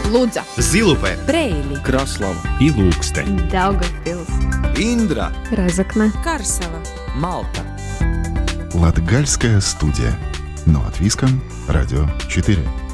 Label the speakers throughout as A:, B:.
A: Лудза,
B: Зилупе,
A: Бреили,
C: Краслава
D: и Лукстен,
A: Даугавпилс,
B: Индра,
A: Разокна,
E: Карсела,
B: Малта.
F: Латгальская студия. Но от Виском, Радио 4.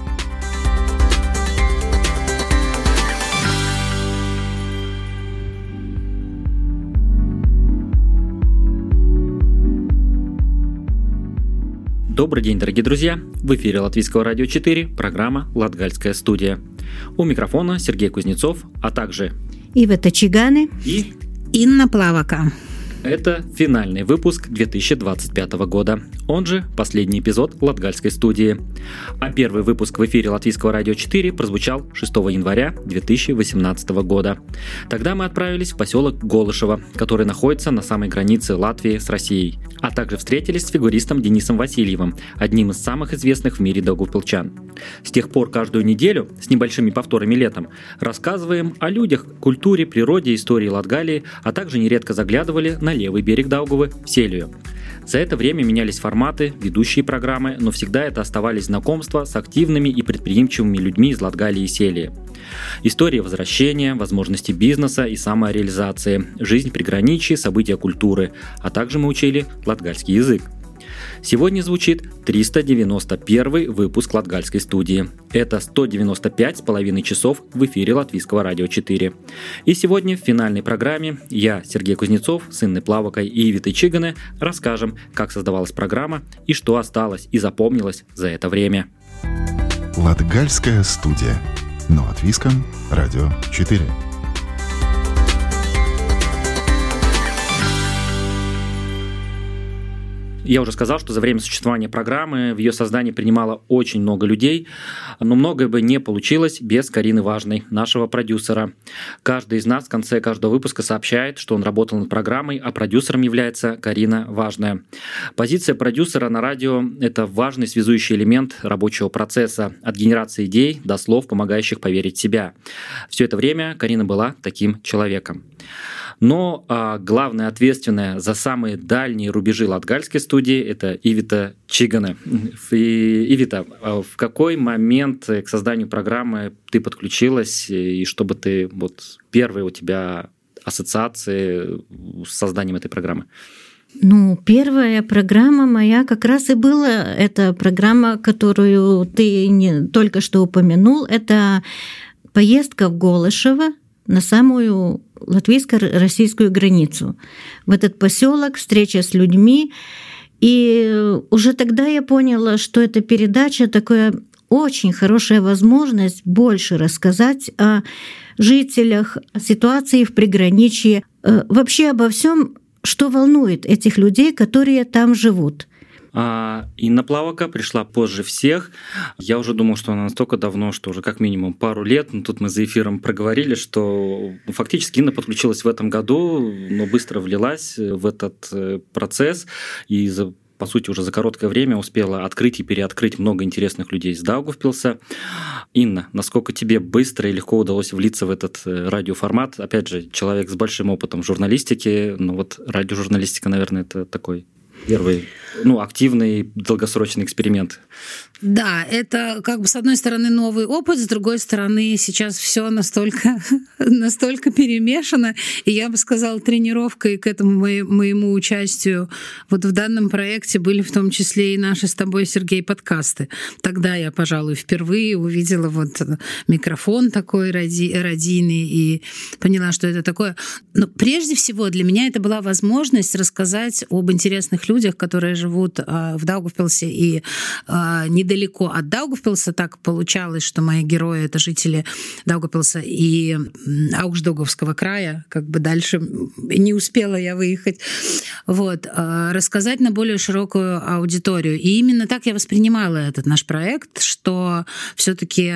G: Добрый день, дорогие друзья! В эфире Латвийского радио 4, программа «Латгальская студия». У микрофона Сергей Кузнецов, а также
H: Ивета Чиганы
G: и
E: Инна Плавака.
G: Это финальный выпуск 2025 года, он же последний эпизод Латгальской студии. А первый выпуск в эфире Латвийского радио 4 прозвучал 6 января 2018 года. Тогда мы отправились в поселок Голышево, который находится на самой границе Латвии с Россией, а также встретились с фигуристом Денисом Васильевым, одним из самых известных в мире даугавпилчан. С тех пор каждую неделю, с небольшими повторами летом, рассказываем о людях, культуре, природе, истории Латгалии, а также нередко заглядывали на левый берег Даугавы, в Селию. За это время менялись форматы, ведущие программы, но всегда это оставались знакомства с активными и предприимчивыми людьми из Латгалии и Селии. История возвращения, возможности бизнеса и самореализации, жизнь приграничья, события культуры, а также мы учили латгальский язык. Сегодня звучит 391 выпуск Латгальской студии. Это 195,5 часов в эфире Латвийского радио 4. И сегодня в финальной программе я, Сергей Кузнецов, с Инной Плавакой и Ивитой Чиганы расскажем, как создавалась программа и что осталось и запомнилось за это время.
F: Латгальская студия. Но от Виском, Радио 4.
G: Я уже сказал, что за время существования программы в ее создании принимало очень много людей, но многое бы не получилось без Карины Важной, нашего продюсера. Каждый из нас в конце каждого выпуска сообщает, что он работал над программой, а продюсером является Карина Важная. Позиция продюсера на радио – это важный связующий элемент рабочего процесса, от генерации идей до слов, помогающих поверить в себя. Все это время Карина была таким человеком. Но главная ответственная за самые дальние рубежи Латгальской студии – это Ивита Чиганы. Ивита, в какой момент к созданию программы ты подключилась, и чтобы ты первые у тебя ассоциации с созданием этой программы?
H: Первая программа моя как раз и была. Это программа, которую ты только что упомянул. Это поездка в Голышево на самую латвийско-российскую границу. В этот поселок, встреча с людьми. И уже тогда я поняла, что эта передача такая очень хорошая возможность больше рассказать о жителях, о ситуации в приграничье, вообще обо всем, что волнует этих людей, которые там живут.
G: Инна Плавака пришла позже всех. Я уже думал, что она настолько давно, что уже как минимум пару лет. Но тут мы за эфиром проговорили, что фактически Инна подключилась в этом году, но быстро влилась в этот процесс и по сути, уже за короткое время успела открыть и переоткрыть много интересных людей из Даугавпилса. Инна, насколько тебе быстро и легко удалось влиться в этот радиоформат? Опять же, человек с большим опытом в журналистике, но радиожурналистика, наверное, это такой первый, активный, долгосрочный эксперимент.
E: Да, это с одной стороны новый опыт, с другой стороны сейчас все настолько перемешано, и я бы сказала, тренировкой к этому моему участию в данном проекте были в том числе и наши с тобой, Сергей, подкасты. Тогда я, пожалуй, впервые увидела микрофон такой радийный и поняла, что это такое. Но прежде всего для меня это была возможность рассказать об интересных людях, которые живут в Даугавпилсе и недалеко от Даугавпилса. Так получалось, что мои герои — это жители Даугавпилса и Аугждаугавского края. Дальше не успела я выехать. Рассказать на более широкую аудиторию. И именно так я воспринимала этот наш проект, что все-таки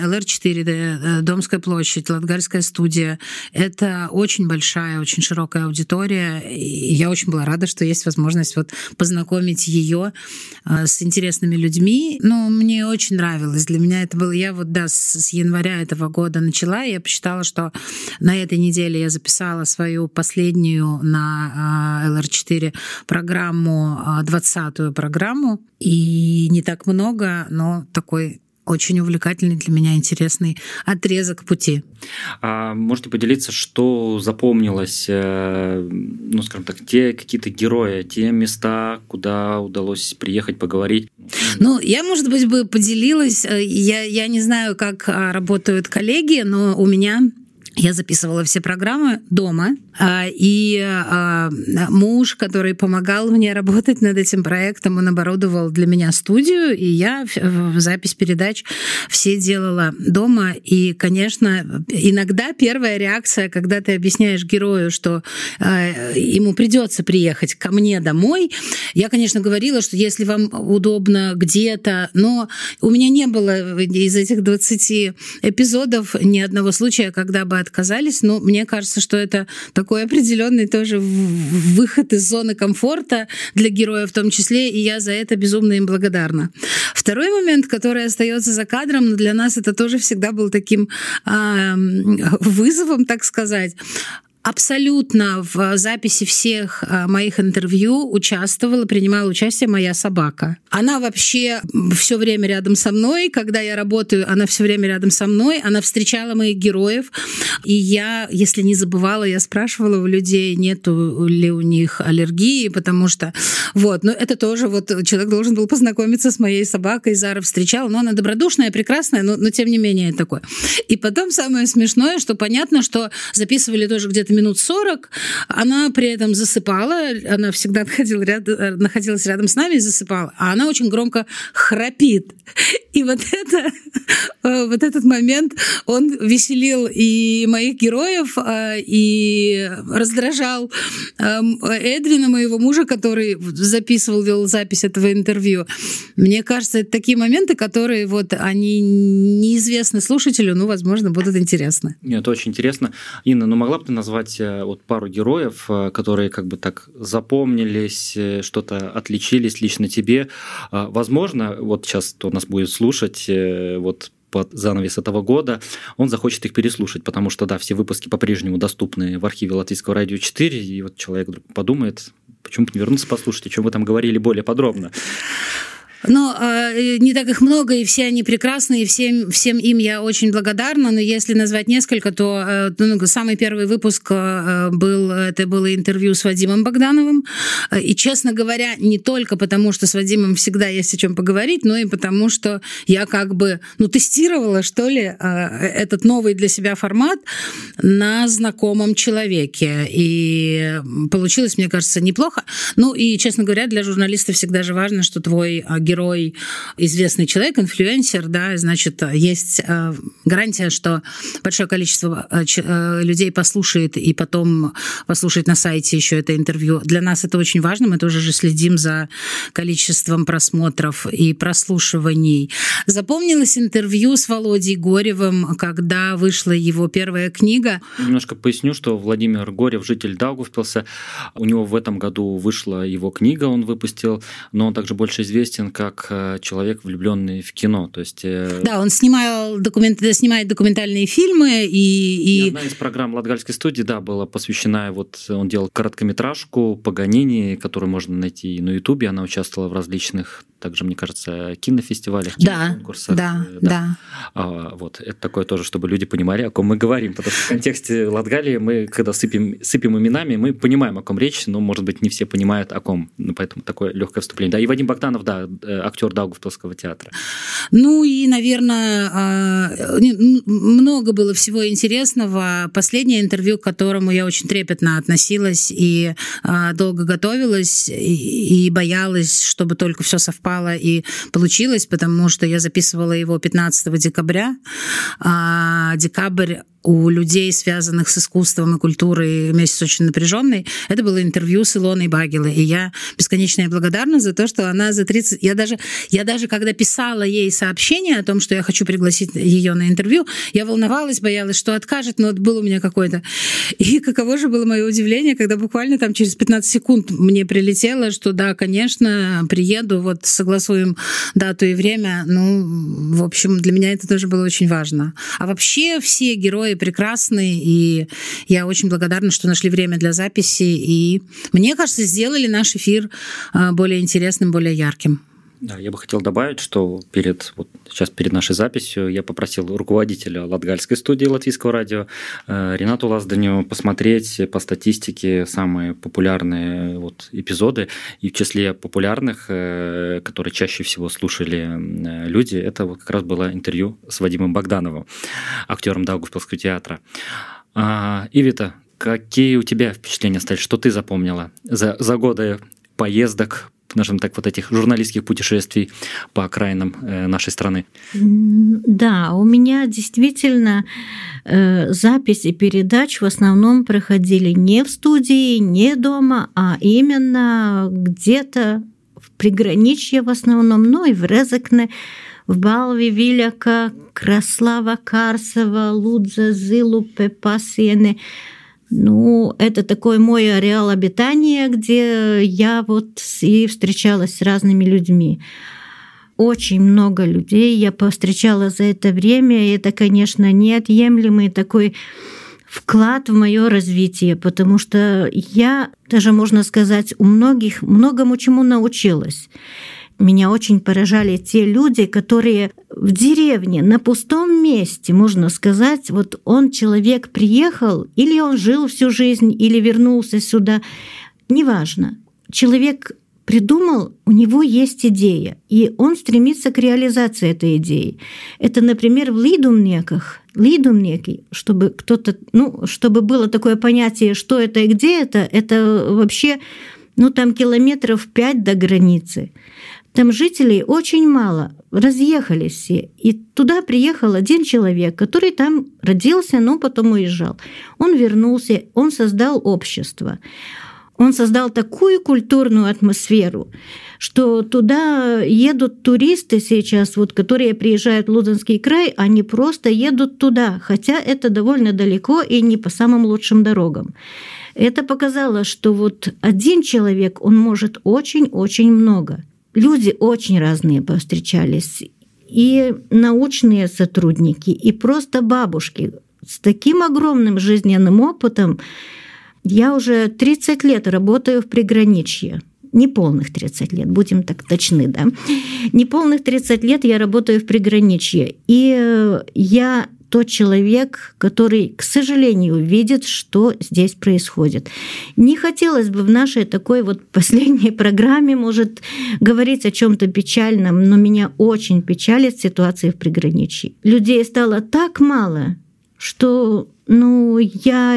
E: ЛР-4, Домская площадь, Латгальская студия — это очень большая, очень широкая аудитория. И я очень была рада, что есть возможность познакомить ее с интересными людьми. Мне очень нравилось. Для меня это было... Я с января этого года начала, и я посчитала, что на этой неделе я записала свою последнюю на ЛР-4 программу, 20-ю программу. И не так много, но такой очень увлекательный для меня, интересный отрезок пути.
G: А можете поделиться, что запомнилось, скажем так, те какие-то герои, те места, куда удалось приехать, поговорить?
E: Я, может быть, бы поделилась. Я не знаю, как работают коллеги, но у меня... Я записывала все программы дома, и муж, который помогал мне работать над этим проектом, он оборудовал для меня студию, и я запись передач все делала дома. И, конечно, иногда первая реакция, когда ты объясняешь герою, что ему придется приехать ко мне домой, я, конечно, говорила, что если вам удобно где-то, но у меня не было из этих 20 эпизодов ни одного случая, когда бы отказались, но мне кажется, что это такой определенный тоже выход из зоны комфорта для героя в том числе, и я за это безумно им благодарна. Второй момент, который остается за кадром, но для нас это тоже всегда был таким вызовом, так сказать. Абсолютно в записи всех моих интервью принимала участие моя собака. Она вообще все время рядом со мной. Когда я работаю, она все время рядом со мной. Она встречала моих героев. И я, если не забывала, я спрашивала у людей, нету ли у них аллергии, потому что... Но это тоже человек должен был познакомиться с моей собакой. Зара встречала. Но она добродушная, прекрасная, но тем не менее такое. И потом самое смешное, что понятно, что записывали тоже где-то минут 40, она при этом засыпала, она всегда находилась рядом с нами и засыпала, а она очень громко храпит. И этот момент, он веселил и моих героев, и раздражал Эдвина, моего мужа, который вел запись этого интервью. Мне кажется, это такие моменты, которые они неизвестны слушателю, возможно, будут интересны.
G: Нет, это очень интересно. Инна, могла бы ты назвать пару героев, которые так запомнились, что-то отличились лично тебе? Возможно, сейчас кто нас будет слушать, под занавес этого года, он захочет их переслушать, потому что, да, все выпуски по-прежнему доступны в архиве Латвийского радио 4, и человек вдруг подумает, почему бы не вернуться послушать, о чем вы там говорили более подробно.
E: Но не так их много, и все они прекрасные, и всем им я очень благодарна. Но если назвать несколько, то самый первый выпуск было интервью с Вадимом Богдановым. И, честно говоря, не только потому, что с Вадимом всегда есть о чем поговорить, но и потому, что я тестировала, что ли, этот новый для себя формат на знакомом человеке. И получилось, мне кажется, неплохо. И, честно говоря, для журналиста всегда же важно, что твой герой известный человек, инфлюенсер, да, значит, есть гарантия, что большое количество людей послушает и потом послушает на сайте еще это интервью. Для нас это очень важно, мы тоже же следим за количеством просмотров и прослушиваний. Запомнилось интервью с Володей Горевым, когда вышла его первая книга.
G: Немножко поясню, что Владимир Горев, житель Даугавпилса, у него в этом году вышла его книга, он выпустил, но он также больше известен как человек, влюбленный в кино. То есть...
E: Да, он снимает документальные фильмы. И
G: одна из программ Латгальской студии, да, была посвящена, он делал короткометражку «Паганини», которую можно найти на Ютубе. Она участвовала в различных, также, мне кажется, кинофестивалях, киноконкурсах.
E: Да.
G: Это такое тоже, чтобы люди понимали, о ком мы говорим. Потому что в контексте Латгалии мы, когда сыпем именами, мы понимаем, о ком речь, но, может быть, не все понимают, о ком. Поэтому такое легкое вступление. Да, и Вадим Богданов, да, актер Даугавпилсского театра.
E: И, наверное, много было всего интересного. Последнее интервью, к которому я очень трепетно относилась и долго готовилась, и боялась, чтобы только все совпало и получилось, потому что я записывала его 15 декабря. Декабрь у людей, связанных с искусством и культурой, месяц очень напряженный. Это было интервью с Илоной Багилой. И я бесконечно благодарна за то, что она за 30... Я даже когда писала ей сообщение о том, что я хочу пригласить ее на интервью, я волновалась, боялась, что откажет, но был у меня какой-то... И каково же было мое удивление, когда буквально там через 15 секунд мне прилетело, что да, конечно, приеду, согласуем дату и время. В общем, для меня это тоже было очень важно. А вообще все герои прекрасные, и я очень благодарна, что нашли время для записи, и, мне кажется, сделали наш эфир более интересным, более ярким.
G: Да, я бы хотел добавить, что сейчас перед нашей записью я попросил руководителя Латгальской студии Латвийского радио Ренату Лазданю посмотреть по статистике самые популярные эпизоды. И в числе популярных, которые чаще всего слушали люди, это как раз было интервью с Вадимом Богдановым, актером Даугавпилского театра. Ивита, какие у тебя впечатления остались? Что ты запомнила за годы поездок, скажем так, этих журналистских путешествий по окраинам нашей страны?
H: Да, у меня действительно записи передач в основном проходили не в студии, не дома, а именно где-то в приграничье в основном, ну и в Резекне, в Балви, Виляка, Краслава, Карсова, Лудза, Зилупе, Пасиене. Это такой мой ареал обитания, где я и встречалась с разными людьми. Очень много людей я повстречала за это время, и это, конечно, неотъемлемый такой вклад в мое развитие, потому что я, даже можно сказать, у многих многому чему научилась. Меня очень поражали те люди, которые в деревне, на пустом месте, можно сказать, человек приехал, или он жил всю жизнь, или вернулся сюда, неважно. Человек придумал, у него есть идея, и он стремится к реализации этой идеи. Это, например, в Лидумнеки, чтобы кто-то, чтобы было такое понятие, что это и где это вообще, там километров 5 до границы. Там жителей очень мало, разъехались все. И туда приехал один человек, который там родился, но потом уезжал. Он вернулся, он создал общество. Он создал такую культурную атмосферу, что туда едут туристы сейчас, которые приезжают в Луденский край, они просто едут туда, хотя это довольно далеко и не по самым лучшим дорогам. Это показало, что один человек, он может очень-очень много. Люди очень разные повстречались. И научные сотрудники, и просто бабушки с таким огромным жизненным опытом. Я уже 30 лет работаю в приграничье. Неполных 30 лет, будем так точны, да. Неполных 30 лет я работаю в приграничье. И я тот человек, который, к сожалению, видит, что здесь происходит. Не хотелось бы в нашей такой последней программе, может, говорить о чем-то печальном, но меня очень печалит ситуация в приграничье. Людей стало так мало, что, я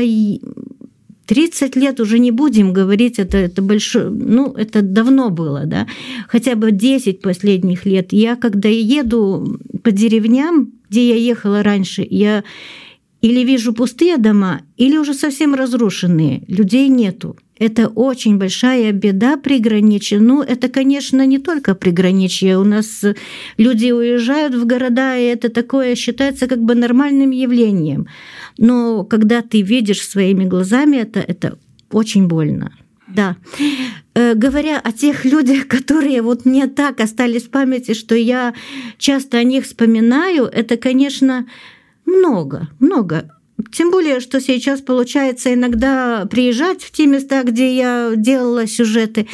H: 30 лет уже не будем говорить, это большое, это давно было, да, хотя бы 10 последних лет. Я, когда еду по деревням, где я ехала раньше, я или вижу пустые дома, или уже совсем разрушенные, людей нету. Это очень большая беда приграничья. Это, конечно, не только приграничье. У нас люди уезжают в города, и это такое считается как бы нормальным явлением. Но когда ты видишь своими глазами, это очень больно. Да. Говоря о тех людях, которые мне так остались в памяти, что я часто о них вспоминаю, это, конечно, много. Тем более, что сейчас получается иногда приезжать в те места, где я делала сюжеты.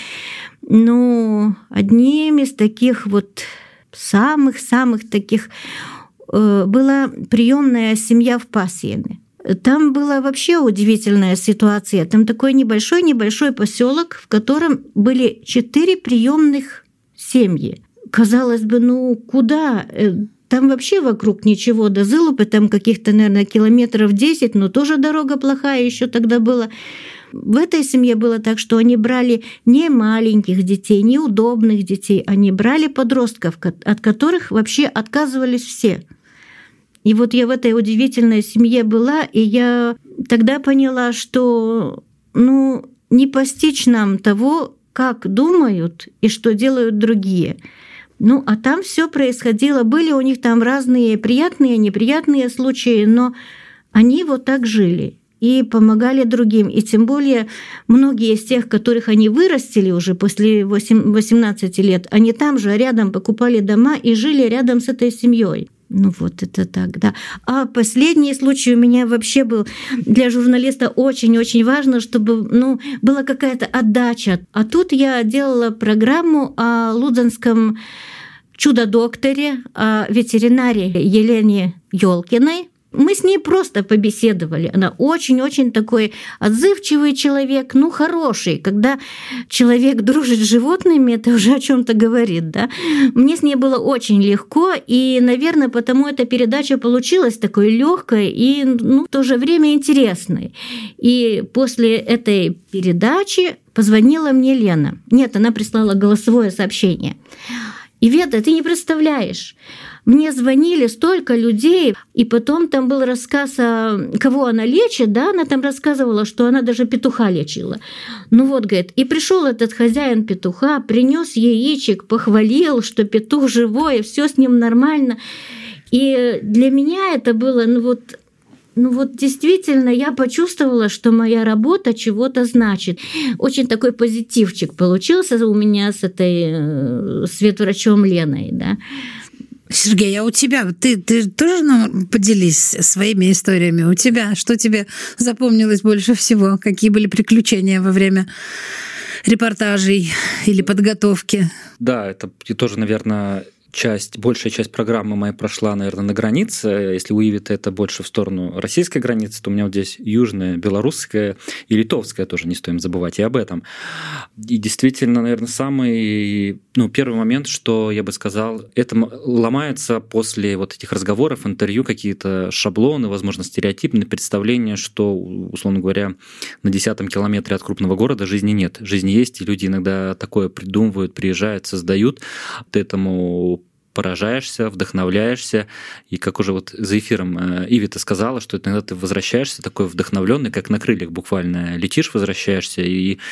H: Одним из таких самых таких была приемная семья в Пасиене. Там была вообще удивительная ситуация. Там такой небольшой поселок, в котором были 4 приемных семьи. Казалось бы, куда? Там вообще вокруг ничего, до Зилупы там каких-то, наверное, километров 10, но тоже дорога плохая еще тогда была. В этой семье было так, что они брали не маленьких детей, не удобных детей, они брали подростков, от которых вообще отказывались все. И я в этой удивительной семье была, и я тогда поняла, что не постичь нам того, как думают и что делают другие. А там все происходило, были у них там разные приятные, неприятные случаи, но они так жили и помогали другим. И тем более многие из тех, которых они вырастили уже после 18 лет, они там же рядом покупали дома и жили рядом с этой семьей. Ну вот это так, да. А последний случай у меня вообще был для журналиста очень-очень важно, чтобы была какая-то отдача. А тут я делала программу о лудзенском чудо-докторе, о ветеринаре Елене Ёлкиной. Мы с ней просто побеседовали. Она очень-очень такой отзывчивый человек, хороший. Когда человек дружит с животными, это уже о чем-то говорит, да? Мне с ней было очень легко, и, наверное, потому эта передача получилась такой легкой и, в то же время интересной. И после этой передачи позвонила мне Лена. Нет, она прислала голосовое сообщение. Ивета, ты не представляешь, мне звонили столько людей, и потом там был рассказ, кого она лечит, да, она там рассказывала, что она даже петуха лечила. Говорит, и пришел этот хозяин петуха, принес яичек, похвалил, что петух живой, все с ним нормально. И для меня это было, действительно, я почувствовала, что моя работа чего-то значит. Очень такой позитивчик получился у меня с ветврачом Леной, да.
E: Сергей, а у тебя, ты тоже поделись своими историями? У тебя, что тебе запомнилось больше всего? Какие были приключения во время репортажей или подготовки?
G: Да, это тоже, наверное, большая часть программы моей прошла, наверное, на границе. Если у Ивита это больше в сторону российской границы, то у меня вот здесь южная, белорусская и литовская тоже, не стоим забывать и об этом. И действительно, наверное, самый первый момент, что я бы сказал, это ломается после вот этих разговоров, интервью, какие-то шаблоны, возможно, стереотипные представления, что, условно говоря, на 10-м километре от крупного города жизни нет. Жизнь есть, и люди иногда такое придумывают, приезжают, создают. Ты этому поражаешься, вдохновляешься, и как уже вот за эфиром Ивита сказала, что иногда ты возвращаешься такой вдохновленный, как на крыльях буквально летишь, возвращаешься,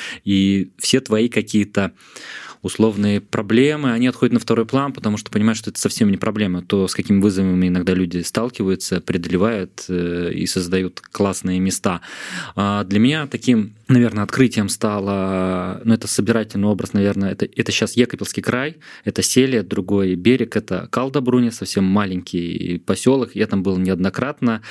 G: и все твои какие-то условные проблемы, они отходят на второй план, потому что понимаешь, что это совсем не проблема. То, с какими вызовами иногда люди сталкиваются, преодолевают и создают классные места. Для меня таким, наверное, открытием стало, это собирательный образ, наверное, это сейчас Екапельский край, это Селия, другой берег, это Калдабруня, совсем маленький поселок. Я там был неоднократно,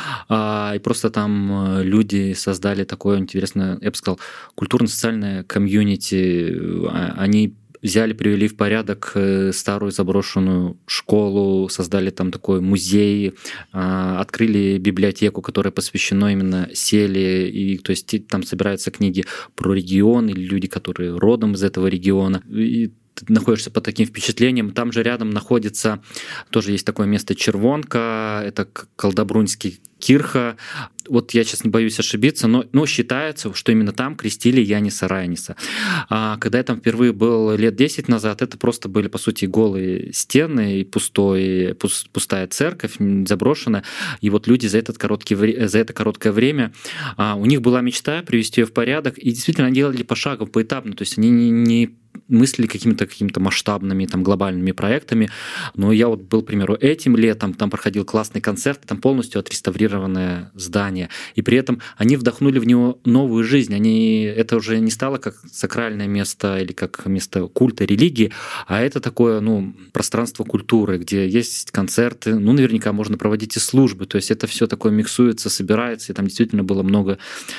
G: и просто там люди создали такое интересное, я бы сказал, культурно-социальное комьюнити. Они привели в порядок старую заброшенную школу, создали там такой музей, открыли библиотеку, которая посвящена именно Селе, и то есть там собираются книги про регион или люди, которые родом из этого региона. И ты находишься под таким впечатлением. Там же рядом находится, тоже есть такое место Червонка, это Калдабрунский кирха. Вот я сейчас не боюсь ошибиться, но считается, что именно там крестили Яниса Райниса. Когда я там впервые был лет 10 назад, это просто были, по сути, голые стены и пустая церковь, заброшенная. И вот люди за это короткое время, у них была мечта привести ее в порядок, и действительно они делали пошагово, поэтапно. То есть они не мыслили какими-то масштабными, глобальными проектами. Но я вот был, к примеру, этим летом, там проходил классный концерт, там полностью отреставрированное здание. И при этом они вдохнули в него новую жизнь. Это уже не стало как сакральное место или как место культа, религии, а это такое, пространство культуры, где есть концерты, наверняка можно проводить и службы. То есть это все такое миксуется, собирается, и там действительно было много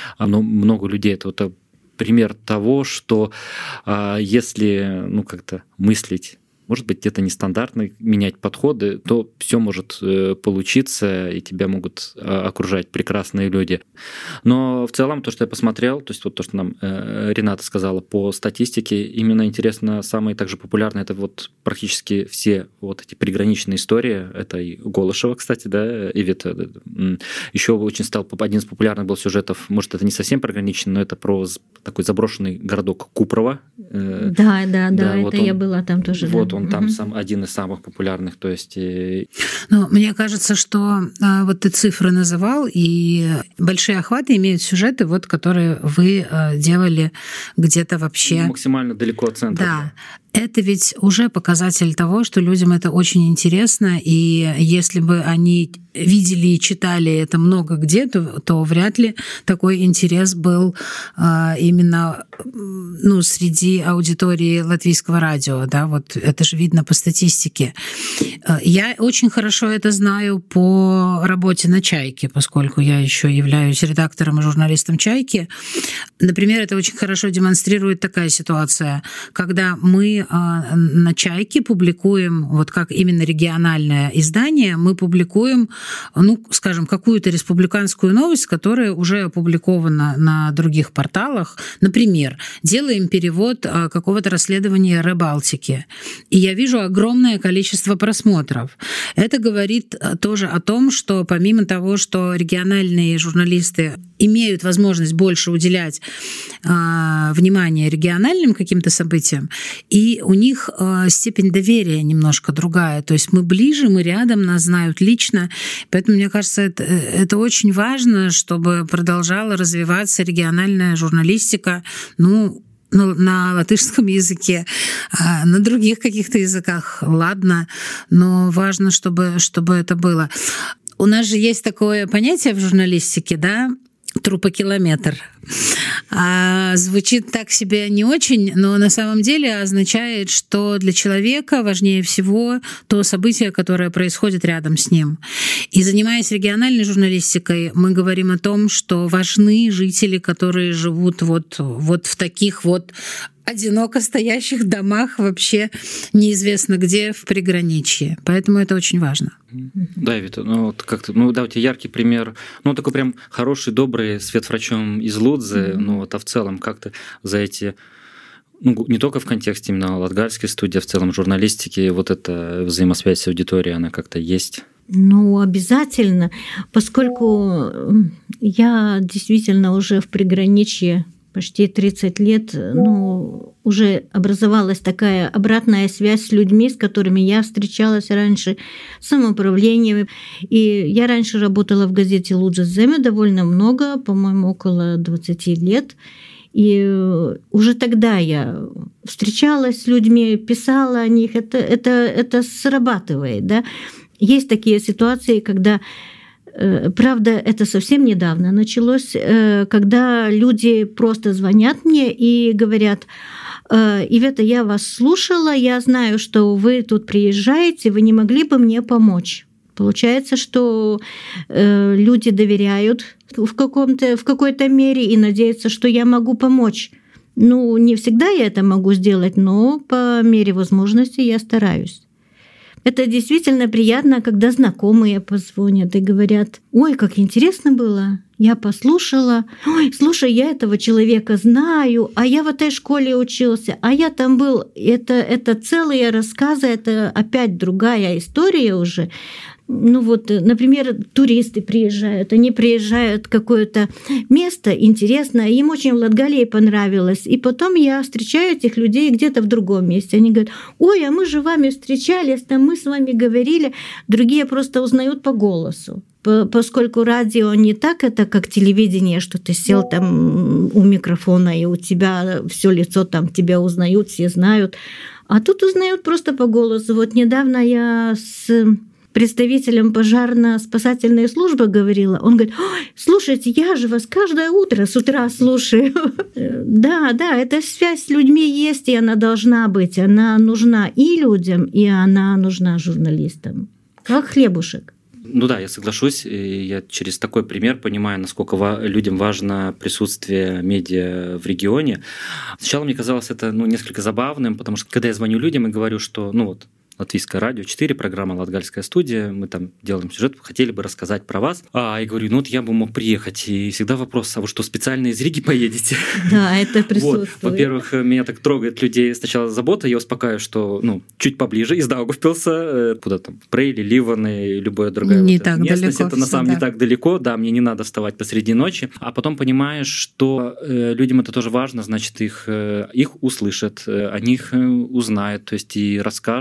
G: людей. Это пример того, что если как-то мыслить, может быть, где-то нестандартно, менять подходы, то все может получиться, и тебя могут окружать прекрасные люди. Но в целом, то, что я посмотрел, то есть вот то, что нам Рената сказала по статистике, именно интересно, самые также популярные, это вот практически все вот эти приграничные истории, это и Голышева, кстати, да, Ивита. Еще очень стал один из популярных был сюжетов, может, это не совсем приграничный, но это про такой заброшенный городок Купрово.
H: Да, это я была там тоже.
G: Вот он там один из самых популярных, то есть...
E: Мне кажется, что вот ты цифры называл, и большие охваты имеют сюжеты, вот, которые вы делали где-то вообще...
G: максимально далеко от центра.
E: Да. это ведь уже показатель того, что людям это очень интересно, и если бы они видели и читали это много где, то вряд ли такой интерес был именно среди аудитории латвийского радио. Да? Вот это же видно по статистике. Я очень хорошо это знаю по работе на «Чайке», поскольку я еще являюсь редактором и журналистом «Чайки». Например, это очень хорошо демонстрирует такая ситуация, когда мы на «Чайке» публикуем, вот как именно региональное издание, мы публикуем, скажем, какую-то республиканскую новость, которая уже опубликована на других порталах. Например, делаем перевод какого-то расследования Рыбалтики, и я вижу огромное количество просмотров. Это говорит тоже о том, что помимо того, что региональные журналисты имеют возможность больше уделять внимание региональным каким-то событиям, и у них степень доверия немножко другая. То есть мы ближе, мы рядом, нас знают лично. Поэтому, мне кажется, это очень важно, чтобы продолжала развиваться региональная журналистика, на латышском языке, на других каких-то языках, ладно, но важно, чтобы это было. У нас же есть такое понятие в журналистике, да, трупокилометр. Звучит так себе не очень, но на самом деле означает, что для человека важнее всего то событие, которое происходит рядом с ним. И занимаясь региональной журналистикой, мы говорим о том, что важны жители, которые живут вот в таких вот одиноко стоящих домах вообще неизвестно где в приграничье. Поэтому это очень важно.
G: Да, Вита, у тебя яркий пример, такой прям хороший, добрый свет-врачом из Лудзы, а в целом как-то за эти, не только в контексте именно латгальской студии, а в целом журналистики, вот эта взаимосвязь с аудиторией, она как-то есть?
H: Обязательно, поскольку я действительно уже в приграничье почти 30 лет, уже образовалась такая обратная связь с людьми, с которыми я встречалась раньше, с самоуправлением. И я раньше работала в газете «Луджас Земе» довольно много, по-моему, около 20 лет. И уже тогда я встречалась с людьми, писала о них. Это срабатывает. Да? Есть такие ситуации, когда... Правда, это совсем недавно началось, когда люди просто звонят мне и говорят: «Ивета, я вас слушала, я знаю, что вы тут приезжаете, вы не могли бы мне помочь?» Получается, что люди доверяют в какой-то мере и надеются, что я могу помочь. Не всегда я это могу сделать, но по мере возможности я стараюсь. Это действительно приятно, когда знакомые позвонят и говорят: «Ой, как интересно было, я послушала. Ой, слушай, я этого человека знаю, а я в этой школе учился, а я там был». Это целые рассказы, это опять другая история уже. Например, туристы приезжают, они приезжают в какое-то место интересное, им очень в Латгалии понравилось, и потом я встречаю этих людей где-то в другом месте. Они говорят: «Ой, а мы же вами встречались, там мы с вами говорили». Другие просто узнают по голосу. Поскольку радио не так, это как телевидение, что ты сел там у микрофона, и у тебя все лицо там тебя узнают, все знают. А тут узнают просто по голосу. Вот недавно я с представителем пожарно-спасательной службы говорила. Он говорит: «Ой, слушайте, я же вас каждое утро с утра слушаю». Да, эта связь с людьми есть, и она должна быть. Она нужна и людям, и она нужна журналистам. Как хлебушек.
G: Я соглашусь. И я через такой пример понимаю, насколько людям важно присутствие медиа в регионе. Сначала мне казалось это несколько забавным, потому что когда я звоню людям и говорю, что Латвийское радио 4, программа «Латгальская студия», мы там делаем сюжет, хотели бы рассказать про вас. И говорю, я бы мог приехать. И всегда вопрос: а вы что, специально из Риги поедете?
H: Да, это присутствует.
G: Во-первых, меня так трогает людей сначала забота, я успокаиваю, что чуть поближе, из Даугавпилса, куда там, Прейли, Ливаны, любая другая местность. Это на самом деле не так далеко, да, мне не надо вставать посреди ночи. А потом понимаешь, что людям это тоже важно, значит, их услышат, о них узнают, то есть и расскажут,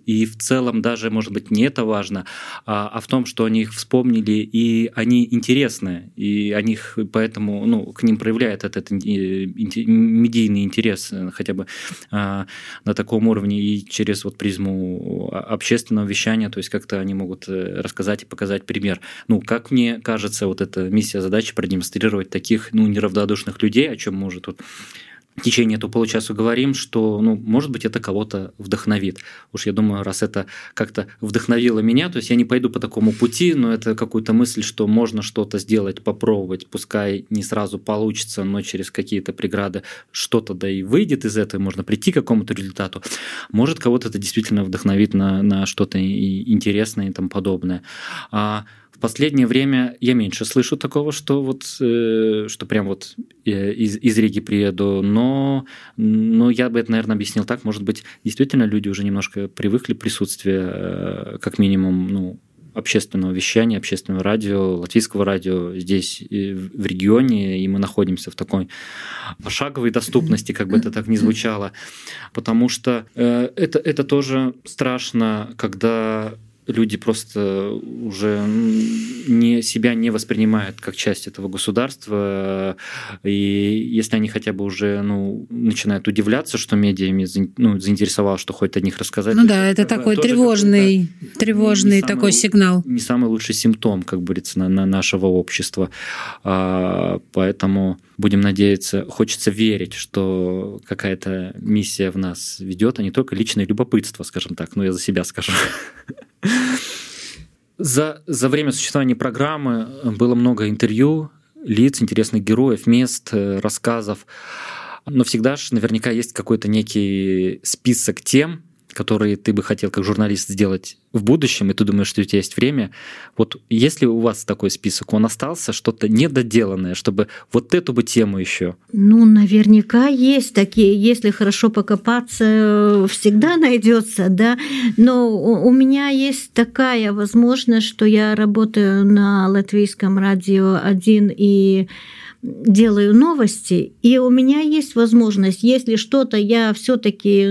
G: и в целом даже, может быть, не это важно, а в том, что они их вспомнили, и они интересны, и о них поэтому к ним проявляет этот медийный интерес хотя бы на таком уровне и через призму общественного вещания, то есть как-то они могут рассказать и показать пример. Как мне кажется, эта миссия, задача продемонстрировать таких неравнодушных людей, о чем мы уже тут в течение этого получаса говорим, что, может быть, это кого-то вдохновит. Уж я думаю, раз это как-то вдохновило меня, то есть я не пойду по такому пути, но это какую-то мысль, что можно что-то сделать, попробовать, пускай не сразу получится, но через какие-то преграды что-то да и выйдет из этого, можно прийти к какому-то результату. Может, кого-то это действительно вдохновит на что-то интересное и тому подобное. В последнее время я меньше слышу такого, что что прям из Риги приеду, но я бы это, наверное, объяснил так. Может быть, действительно люди уже немножко привыкли к присутствию, как минимум, общественного вещания, общественного радио, латвийского радио здесь в регионе, и мы находимся в такой пошаговой доступности, как бы это так ни звучало, потому что это тоже страшно, когда люди просто уже себя не воспринимают как часть этого государства, и если они хотя бы уже начинают удивляться, что медиа ими заинтересовало, что хоть о них рассказать.
E: Это такой тревожный такой сигнал.
G: Не самый лучший симптом, как говорится, на нашего общества. Поэтому будем надеяться, хочется верить, что какая-то миссия в нас ведет, а не только личное любопытство, скажем так. Я за себя скажу. За время существования программы было много интервью, лиц, интересных героев, мест, рассказов. Но всегда же наверняка есть какой-то некий список тем, которые ты бы хотел как журналист сделать в будущем, и ты думаешь, что у тебя есть время. Есть ли у вас такой список? Он остался, что-то недоделанное, чтобы эту бы тему еще?
H: Наверняка есть такие. Если хорошо покопаться, всегда найдется, да. Но у меня есть такая возможность, что я работаю на Латвийском радио 1 и делаю новости, и у меня есть возможность, если что-то я все-таки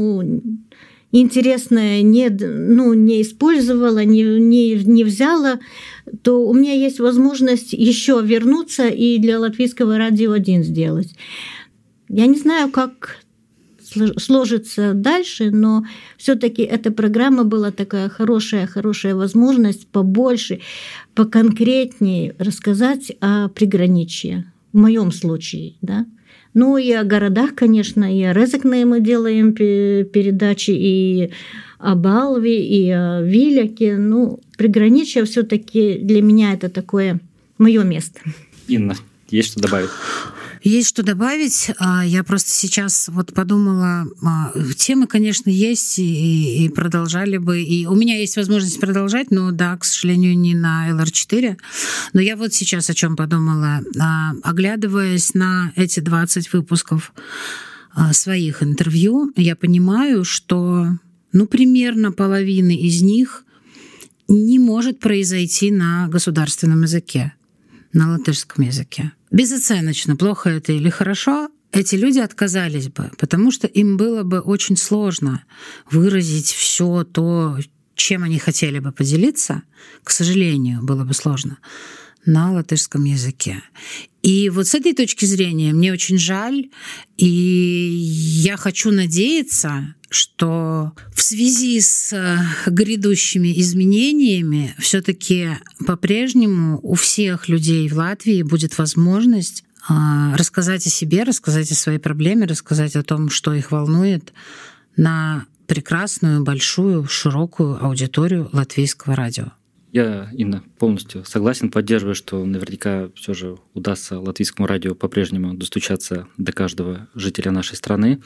H: интересное не использовала, не взяла, то у меня есть возможность еще вернуться и для Латвийского радио 1 сделать. Я не знаю, как сложится дальше, но все-таки эта программа была такая хорошая возможность побольше, поконкретнее рассказать о приграничье, в моем случае, да. И о городах, конечно, и о Резекне мы делаем передачи, и о Балве, и о Виляке. Приграничье все-таки для меня это такое мое место.
G: Инна, есть что добавить?
E: Есть что добавить. Я просто сейчас подумала, темы, конечно, есть, и продолжали бы. И у меня есть возможность продолжать, но да, к сожалению, не на ЛР4. Но я сейчас о чем подумала. Оглядываясь на эти 20 выпусков своих интервью, я понимаю, что примерно половина из них не может произойти на государственном языке, на латышском языке. Безоценочно, плохо это или хорошо, эти люди отказались бы, потому что им было бы очень сложно выразить все то, чем они хотели бы поделиться, к сожалению, было бы сложно, на латышском языке. И с этой точки зрения мне очень жаль, и я хочу надеяться, что в связи с грядущими изменениями все-таки по-прежнему у всех людей в Латвии будет возможность рассказать о себе, рассказать о своей проблеме, рассказать о том, что их волнует, на прекрасную, большую, широкую аудиторию латвийского радио.
G: Я, Инна, полностью согласен, поддерживаю, что наверняка все же удастся латвийскому радио по-прежнему достучаться до каждого жителя нашей страны.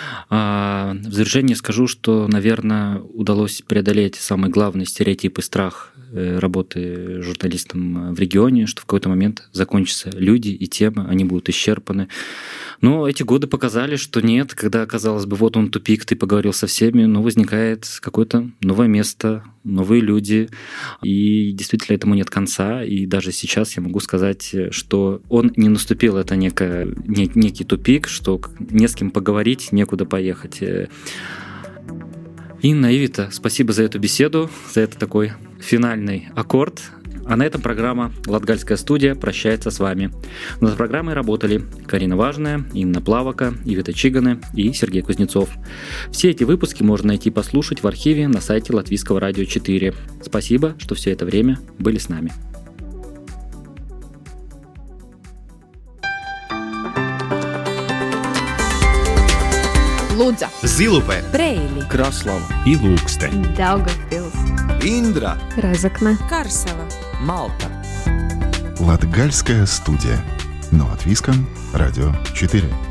G: В завершение скажу, что, наверное, удалось преодолеть самый главный стереотип и страх работы журналистом в регионе, что в какой-то момент закончатся люди и темы, они будут исчерпаны. Но эти годы показали, что нет, когда, казалось бы, он тупик, ты поговорил со всеми, но возникает какое-то новое место, новые люди, и действительно этому нет конца, и даже сейчас я могу сказать, что он не наступил, это некий тупик, что не с кем поговорить, некуда поехать. Инна, Ивита, спасибо за эту беседу, за этот такой финальный аккорд. А на этом программа «Латгальская студия» прощается с вами. Над программой работали Карина Важная, Инна Плавака, Ивита Чиганы и Сергей Кузнецов. Все эти выпуски можно найти и послушать в архиве на сайте Латвийского радио 4. Спасибо, что все это время были с нами.
A: Лудза,
B: Зилупе,
A: Брейли,
B: Краслава,
C: Ilūksteņi,
A: Daugavpils,
B: Индра,
A: Разокна, Карсела,
B: Малта.
F: Латгальская студия. Но от Виском, Радио 4.